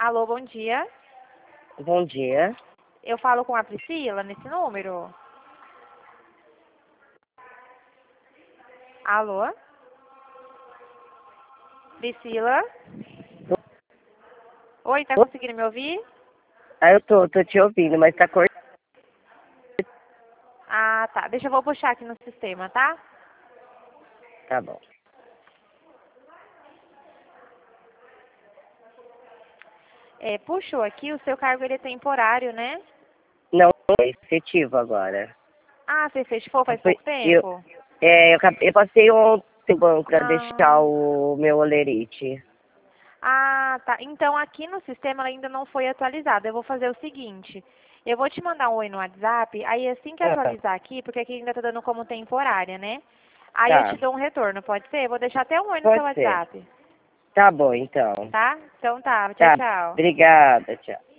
Alô, bom dia. Bom dia. Eu falo com a Priscila nesse número? Alô? Priscila? Oi, tá conseguindo me ouvir? Eu tô te ouvindo, mas tá cortando. Ah, tá. Deixa eu vou puxar aqui no sistema, tá? Tá bom. Puxou aqui, o seu cargo ele é temporário, né? Não é efetivo agora. Ah, você fechou faz Foi- pouco Eu, tempo? eu passei ontem no banco pra deixar Ah, o meu olerite. tá. Então aqui no sistema ela ainda não foi atualizada. Eu vou fazer o seguinte. Eu vou te mandar um oi no WhatsApp, aí assim que Ah, atualizar aqui, porque aqui ainda tá dando como temporária, né? Aí eu te tá. dou um retorno, pode ser? Vou deixar até um oi no seu Pode ser. WhatsApp, Tá bom, então. tá? Então tá, tchau, Tá. tchau. Obrigada, tchau.